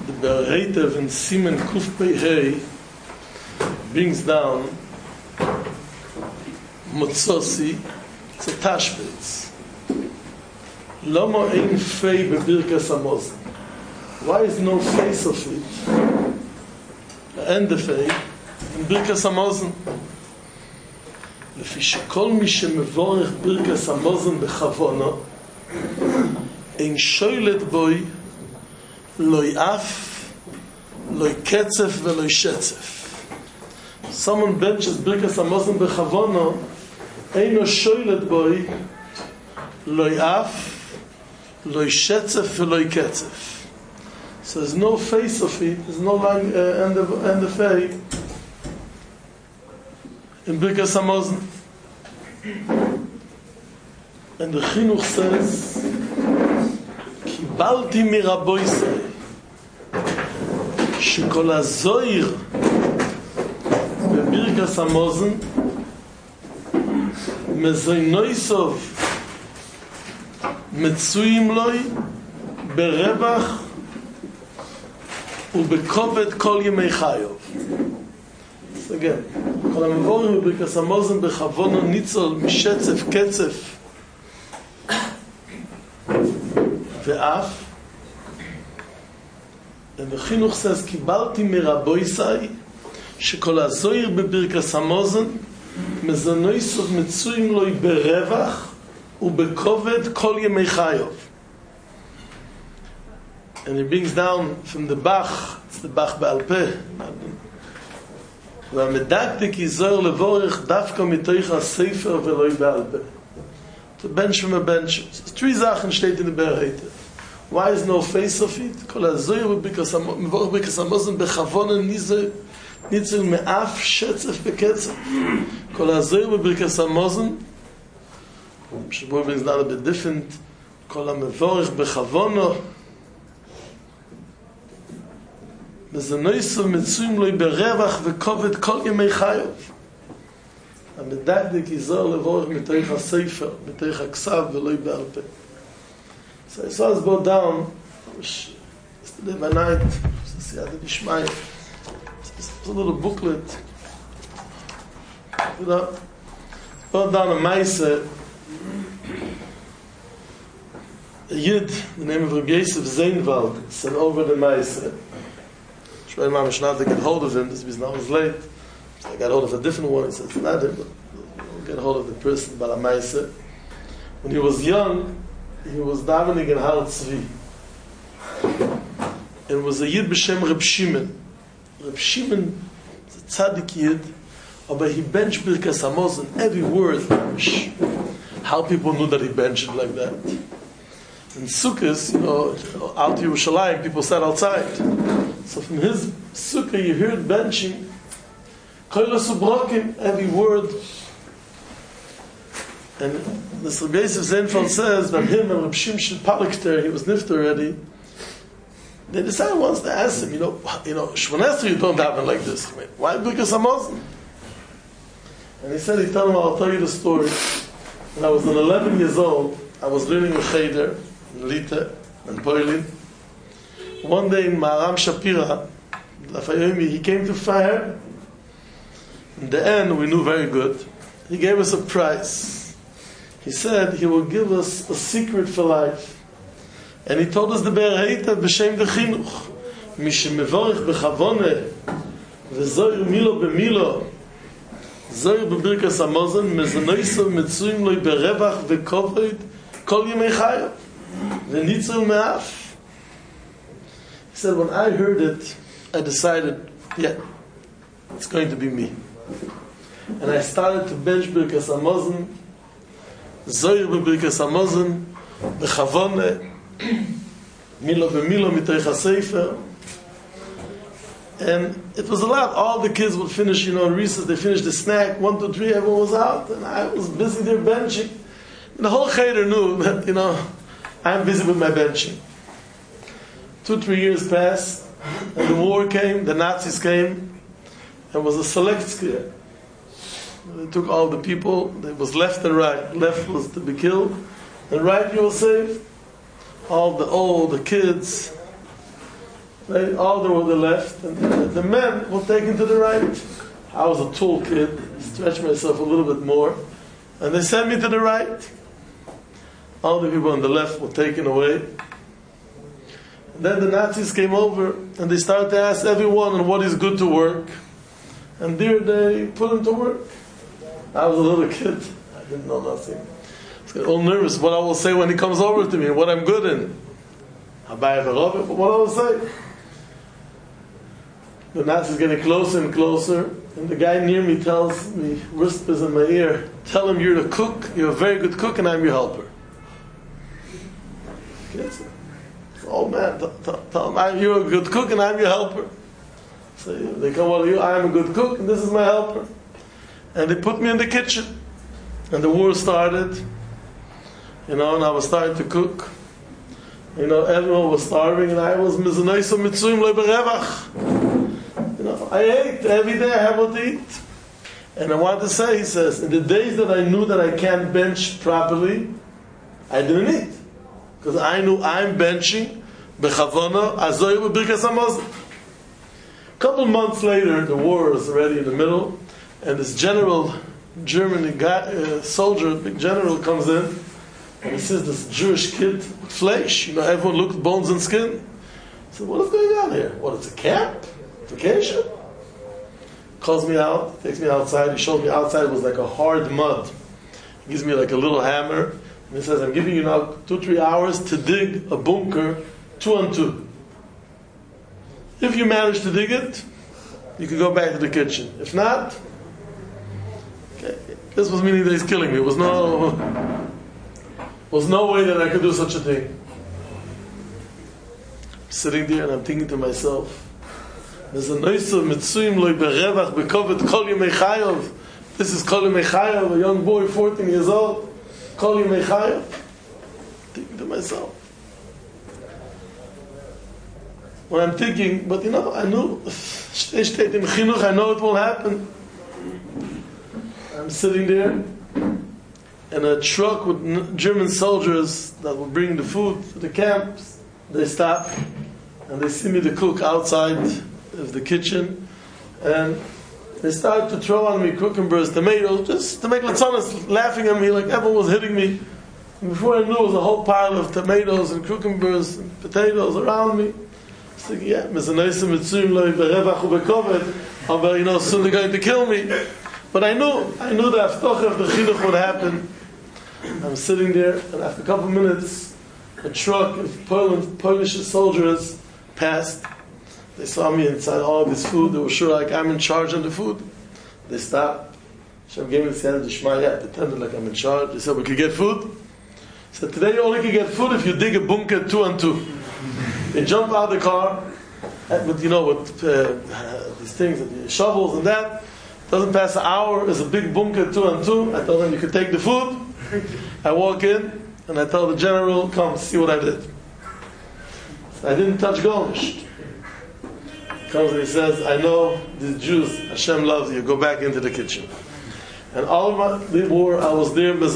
The Bereitev in Simen Kuf Pei Hei brings down Motzosi, it's a Tashbitz. Lama ein fei bebirkas hamazon. Why is no face of it? And the fei in birkas hamazon. לפי שכל מי שמבורך ברכס המזון בכוונו אין שולט בוי לא יעף, לא יקצף ולא ישצף. Someone benches ברכס המזון בכוונו אינו שולט בוי לא יעף, לא ישצף ולא יקצף. So there's no face of it, there's no line and the fay in Birkas Hamazon. And the Chinuch says, Kibalti miraboisei, shekol hazoir bebirkas Hamazon mezoinoisov מצויים לוי ברווח ובכובד כל ימי חיוב. סגן, כל המבורים בברכס המזון בכוונו ניצול משצף קצף ואף וחינוך סס קיבלתי מרבויסאי שכל הזויר בברכס המזון מזונויסוב מצויים לוי ברווח ובכובד כל ימי חיוב. And he brings down from the Bach, it's the Bach Baal Peh, והמדקדק יזור לבורך דווקא מתוך הספר ולא בעל פה. To bench from a bench. Three Sachen steht in the Bereite. Why is no face of it? כל הזויר מבורך ברכס המזון בכוונה ניצול מאף שצף בקצף. כל הזויר בברכס המזון שבו brings down a bit different. כל המבורך בכוונו מזונויסוב מצויים לוי ברווח וכובד כל ימי חיוב. המדקדק יזור לבורך מתוך הספר, מתוך הכסף ולא בעל פה. So I saw us go down yesterday by night, it's a little booklet. Brought down a Maise, a Yid, the name of Rabbi Yosef Zeinwald, sent over the Maise. Shmuel Mamish not to get hold of him, this was now late. So I got hold of a different one. He said, it's not him, but we'll get hold of the person, Bala Maise. When he was young, he was davening in Har Tzvi. And it was a Yid b'shem Reb Shimon. Reb Shimon is a tzaddik Yid, but he benched Birkas Hamazon, every word. How people knew that he benched it like that. In Sukkot, out to Yerushalayim, people sat outside. So from his sukkah, you heard benching, koilos ubrokim, every word. And the Rabbi Yosef Zeinfeld says that him and Reb Shimshon Palekter, he was nifter already. They decided once to ask him, Shmoneh Esrei you don't have it like this. Why Birkas Hamazon? And he said, I'll tell you the story. When I was 11 years old, I was learning with Cheder, in Lita, and Poilin. One day in Maharam Shapira, he came to fire. In the end, we knew very good. He gave us a prize. He said he will give us a secret for life. And he told us the Bereita b'shem the Chinuch. Mishemevorich b'chavone v'zoir milo b'milo zoir b'birkas Hamazon mezonoisov metzuim loi berevach v'kovod kol yemei chayav v'nitzul me'af. He said, when I heard it, I decided, it's going to be me. And I started to bench Birkas Hamazon, Zohar b'Birkas Hamazon, b'chavone, milo b'milo mitoich hasefer. And it was a lot. All the kids would finish, in recess, they finished the snack, 1, 2, 3, everyone was out, and I was busy there benching. And the whole cheder knew that, I'm busy with my benching. 2-3 years passed, and the war came, the Nazis came, and it was a select scare. They took all the people, it was left and right. Left was to be killed, and right you were saved. All the kids, all were the left, and the men were taken to the right. I was a tall kid, stretched myself a little bit more, and they sent me to the right. All the people on the left were taken away. And then the Nazis came over, and they started to ask everyone on what is good to work. And there they put them to work. I was a little kid. I didn't know nothing. I was all nervous what I will say when he comes over to me, what I'm good in. But what I will say. The Nazis getting closer and closer, and the guy near me tells me, whispers in my ear, tell him you're the cook, you're a very good cook, and I'm your helper. Yes. Oh man, tell him you're a good cook, and I'm your helper. So they come over to you, I'm a good cook, and this is my helper. And they put me in the kitchen. And the war started, and I was starting to cook. Everyone was starving, and I was mizanoisa mitzuyim leberevach. I ate every day. I have what to eat. And I want to say, he says, in the days that I knew that I can't bench properly, I didn't eat, because I knew I'm benching bechavona azoy b'birkas hamazon. A couple months later, the war is already in the middle, and this general, German soldier, big general, comes in, and he sees this Jewish kid with flesh. Everyone looked at bones and skin. He said, what is going on here? What, it's a camp? Vacation? Calls me out, takes me outside. He showed me outside it was like a hard mud. He gives me like a little hammer, and he says, I'm giving you now 2-3 hours to dig a bunker 2 on 2. If you manage to dig it, you can go back to the kitchen. If not, okay. This was meaning that he's killing me. There was no way that I could do such a thing. I'm sitting there and I'm thinking to myself, there's a noisa mitzuyim loy berevach bekovet kol yemei chayav. This is kol yemei chayav, a young boy, 14 years old, kol yemei chayav. Thinking to myself. When I'm thinking, but I knew, I know it will happen. I'm sitting there, and a truck with German soldiers that were bringing the food to the camps, they stop, and they see me, the cook, outside of the kitchen, and they started to throw on me cucumbers, tomatoes, just to make latzonas, laughing at me like everyone was hitting me. And before I knew, it was a whole pile of tomatoes and cucumbers and potatoes around me. I was thinking, yeah, soon they're going to kill me. But I knew the haftoch of the chinuch would happen. I'm sitting there, and after a couple of minutes, a truck of Polish soldiers passed. They saw me inside all this food. They were sure like I'm in charge of the food. They stopped. Hashem gave me the Siyata D'Shmaya. I pretended like I'm in charge. They said, we could get food. I said, today you only can get food if you dig a bunker 2 on 2. They jump out of the car, with these things, shovels and that. Doesn't pass an hour, there's a big bunker 2 on 2. I told them, you could take the food. I walk in, and I tell the general, come, see what I did. So I didn't touch Golnish. He comes and he says, I know these Jews, Hashem loves you, go back into the kitchen. And all of the war, I was there, I was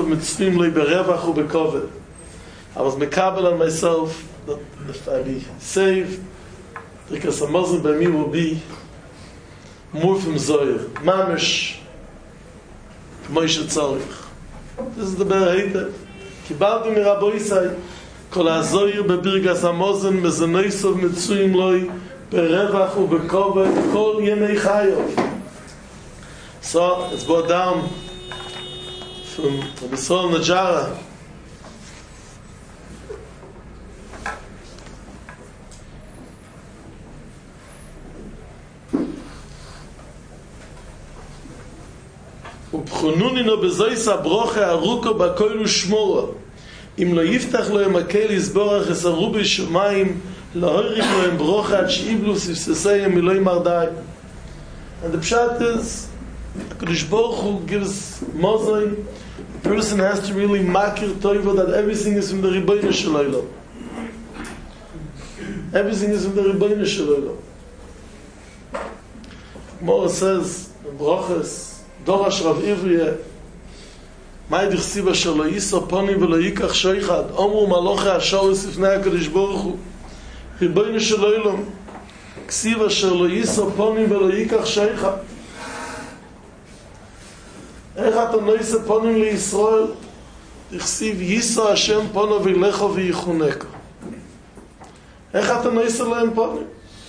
mekabel on myself, that if I be saved, because a Muslim by me will be more from Zoyer, Mamish, Moshe Tzarich. This is the Berahita. Kibalti mi Rabbi Isai, Kol HaZoyer bebirgas HaMozen, Mezenoisov Mitzuyim Loi, Berevach uBekovet, Kol Yemei Chayov. So, it's brought down from Rabbi Yisrael Najara. ובחונוני נו בזויס הברוכה ארוכו בכל ושמורה אם לא יפתח לו המקל יסבורך יסרו בשמיים לא הוריק לו הם ברוכה עד שאיבלו ספססיים מלוי מרדאי. And the pshat is HaKadosh Baruch Hu gives Mosai, the person has to really makir toivo that everything is from the Ribono Shel Olam. Everything is from the Ribono Shel Olam. Gemara says in Brochas Dorash Rav Ivriye, Ma'id Yichsiv asher lo yiso ponim v'lo yikach shoichad, Omru maloche ashoris lifnei HaKadosh Baruch Hu, ריבונו של עולם, כסיב אשר לא יישא פונים ולא ייקח שייכה. איך אתה נושא פונים לישראל? תכסיב יישא השם פונו וילכו ויחונקו. איך אתה נושא להם פונים?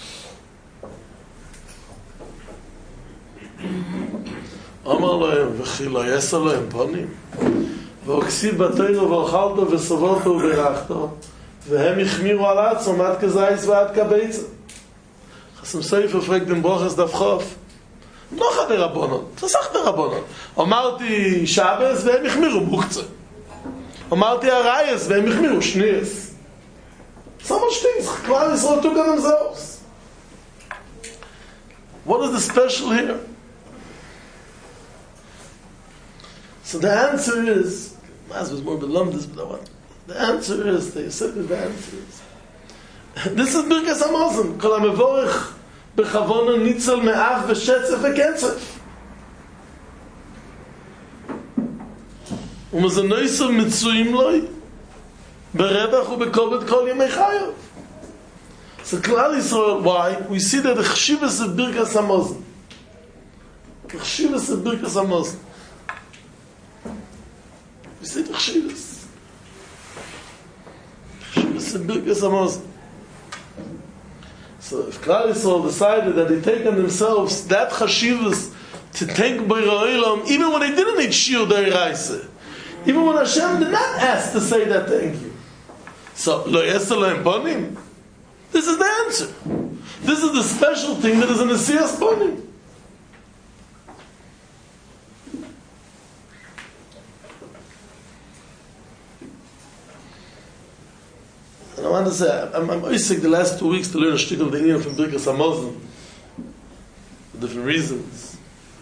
אמר להם, וכי לא יעשה להם פונים? והוקסיב בתירו ואוכלתו וסובלתו וברכתו, והם החמירו על עצמם עד כזייס ועד כביצה. חסם ספר פרק דם ברוכס דף חוף. לא חד רבונון, תסך דרבונון. אמרתי שבס והם החמירו מוקצה. אמרתי הרייס והם החמירו שניאס. סמל שטיס, כלל ישראל took on themselves. What is the special here? So the answer is, Maz was more belumdus, but I want. The answer is, they said the answer is, this is Birkas Hamazon. Kol HaMevorech B'chavona Nitzal Me'af V'Shetzef V'Kenzef. וזה נויסר מצויים לוי ברווח ובכובד כל ימי חייו. So כלל ישראל, why? We see that the Chshivas of Birkas Hamazon. The Chshivas of Birkas Hamazon. We see the Chshivas. Chshivas of Birkas Hamazon. So if Klal Yisrael decided that they take on themselves that Chashivas to thank Borei Olam, even when they didn't need Shir Deiraisa, even when Hashem did not ask to say that thank you. So, Lo Yesa Lohem Ponim? This is the answer. This is the special thing that is in the Siyas Ponim. And I want to say, I'm sick the last 2 weeks to learn a shtickle of the Indian from Birkas Hamazon for different reasons.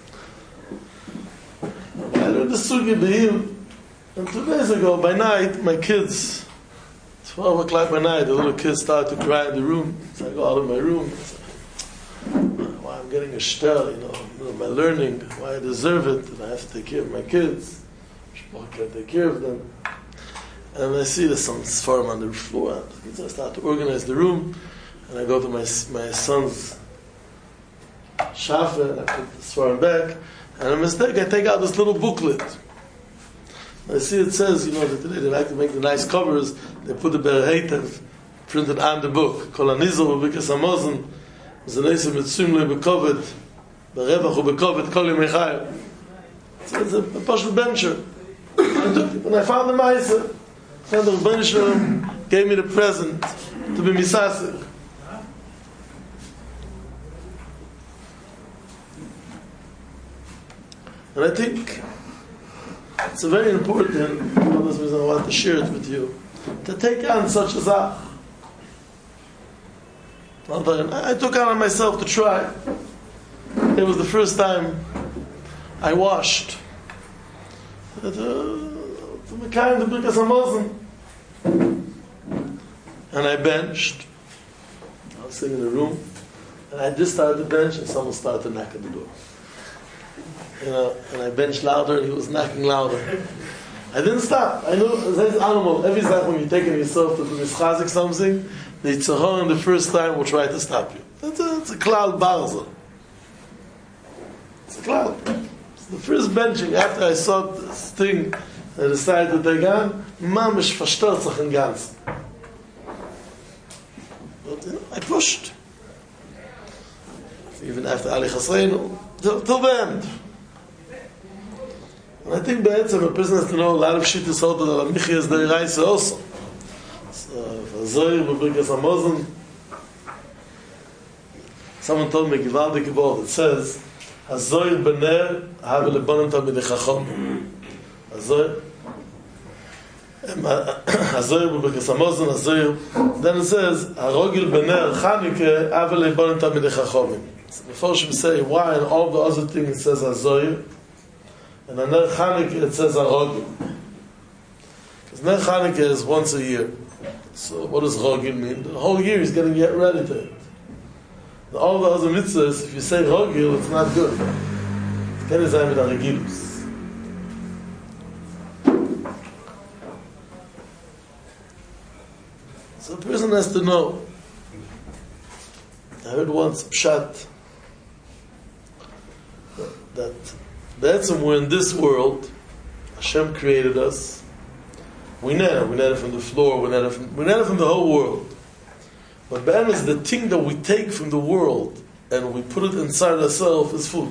I learned the Sugi Behim, and 2 days ago, by night, my kids, 12 o'clock by night, the little kids started to cry in the room. So I go out of my room. I say, why I'm getting a shtel, my learning, why I deserve it, and I have to take care of my kids. I can't take care of them. And I see there's some sfarim on the floor. So I start to organize the room, and I go to my son's shafa, and I put the sfarim back, and a mistake, I take out this little booklet. I see it says, that today they like to make the nice covers, they put the Berheitev printed on the book. Kol HaNizal B'Birkas Hamazon, Z'neisem Mitzuyim Lo B'Koved, B'Revach U'B'Koved Kol Yemei Chayav. It's a Pashut Bencher. And I found the Meiser. And the Rebbeinu Shalom gave me the present to be Misasir. And I think it's a very important, one of the reasons I want to share it with you, to take on such a zach. I took on myself to try. It was the first time I washed. The kind of Birkas Hamazon. And I benched. I was sitting in the room, and I just started to bench, and someone started to knock at the door. And I benched louder, and he was knocking louder. I didn't stop. I knew, as animal, every time when you're taking yourself to do mischazik something, the Yitzhahor the first time will try to stop you. It's a klal barza. It's a klal. It's the first benching after I saw this thing. I decided to take on, mamish verstört sich im Ganzen. But I pushed. Even after Ali Chasreinu, till the end. And I think be'etzem a person has to know a lot of shit is out of the Michias Deiraisa also. So, for Zohar, B'Birkas Hamazon, someone told me, Givaldi Gibor, it says, HaZohar B'ner, have lebanon Talmidei Chacham. HaZohar, B'Birkas Hamazon, HaZohar, then it says, HaRogil B'ner, Chanukah, have lebanon Talmidei Chacham. Before she say why and all the other things it says HaZohar, and on Ner Chanukah it says HaRogil. Because Ner Chanukah is once a year. So what does Rogil mean? The whole year he's getting ready to it. All the other mitzvahs, if you say Rogil, it's not good. It's kind of time with Arigilus. So a person has to know I heard once Pshat that we're in this world. Hashem created us. We net from the floor, we net from the whole world. But B'em is the thing that we take from the world and we put it inside ourselves is food.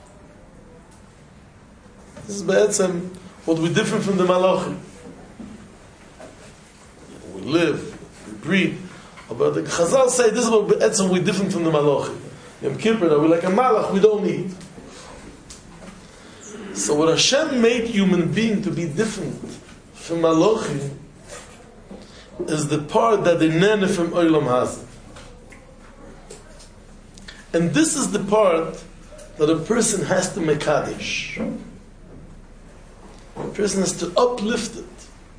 This is B'etzem what we're different from the Malachim. We live, we breathe. But the Chazal say this is what B'etzem we're different from the Malachim. Yom Kippur, that we're like a Malach, we don't eat. So what Hashem made human being to be different from Malachim is the part that they nene from Olam Hazeh. And this is the part that a person has to mekadesh. A person has to uplift it.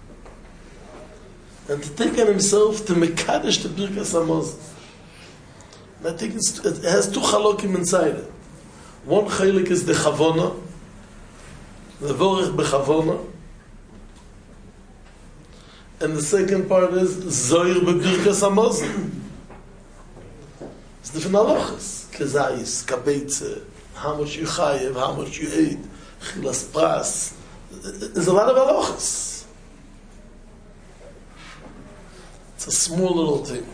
And to take on himself to mekadesh the Birkas Hamazon. And I think it has two chalokim inside it. One chalik is the chavona, the vorech bechavona. And the second part is Zohir b'Birkas Hamazon. It's different halachas. Kezayis, kabeitze, how much you chayev, how much you ate, chilas pras. There's a lot of halachas. It's a small little thing.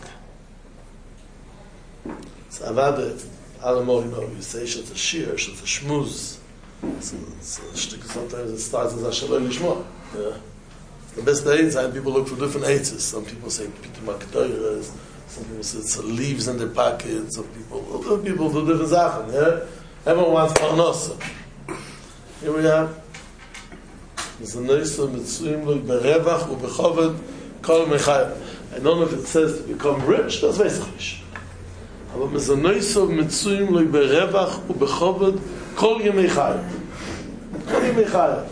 It's avada, alamo, you say she's a shir, she's a shmuz. Sometimes it starts as a shalom lishma. Yeah. The best aids, and people look for different aids. Some people say pitum haktoyres, some people say it's leaves in their pockets, some people do different zachen, yeah? Everyone wants parnasa. Here we have Mezoneiso mitzuim lo berevach ubechoved kol mechayim. I don't know if it says to become rich, das weiß ich nicht. Aber Mezoneiso mitzuim lo berevach ubechoved kol yemei chayim. Kol yemei chayim.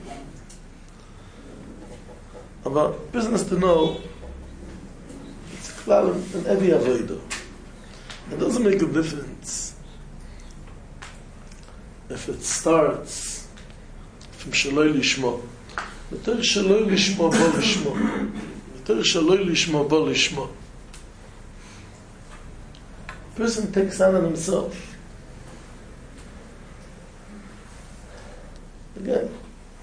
About business to know, it's klal in every avodah. It doesn't make a difference if it starts from shaloi lishma. V'ter shaloi lishma bo lishma. V'ter shaloi lishma bo lishma. A person takes on himself. Again,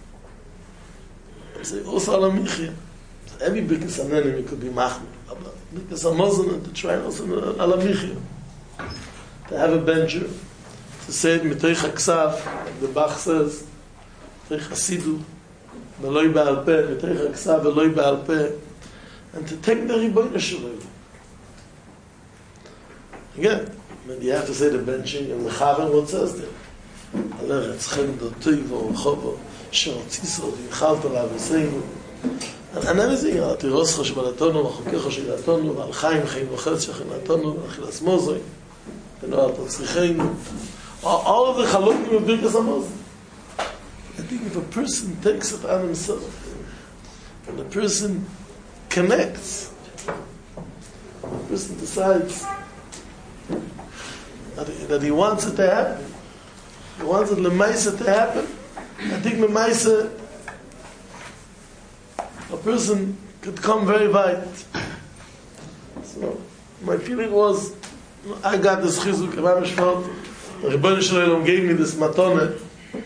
I say, also ala michya. Every Birkas Hanehenim could be machmir. But Birkas Hamazon, and to try also ala michya. To have a bencher, to say it mitoich haksav, like the Bach says, mitoich hasidu, veloi ba'al peh, mitoich haksav, veloi ba'al peh, and to take the ribono shalom. Again, when you have to say the benching, and the Chavan, what says there? Allah Etzchem Dotoiv O'Chovo Sherotzisro V'Yichalta L'Aviseinu and everything, Tiroscha Shbalatonu V'Chokecha Shiratonu V'Al Chaim Chaim V'Chetz Shechinatonu V'Achilas Mozoi V'Noat Tzricheinu, all of the Chalokim of Birkas Hamazon. I think if a person takes it on himself and the person connects, the person decides that he wants it to happen, he wants it l'maisa to happen, I think l'maisa a person could come very weit. So my feeling was, I got this chizuk, the Rebbeinu Shalom gave me this matone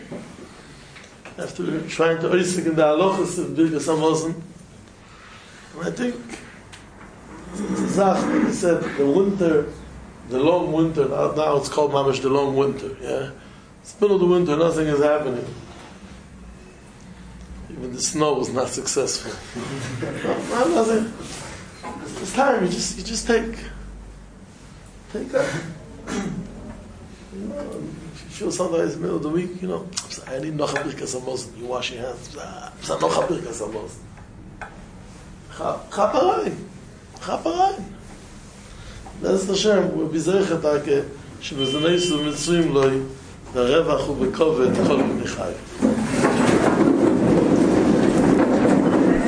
after trying to oisik in the halachas of Birkas Hamazon. And I think it's a zach, like I said, the winter, the long winter, now it's called mamash the long winter, yeah? It's the middle of the winter, nothing is happening. Even the snow was not successful. Nothing. It's time, you just take that. You know, if you feel sometimes in the middle of the week, you know, I need noch a Birkas Hamazon. You wash your hands. Noch a Birkas Hamazon. Chaparein. That's the Hashem. We'll be zeichet ake, שבזנeisu mitzuim loi, the revach u bekovet kol yemei chayim.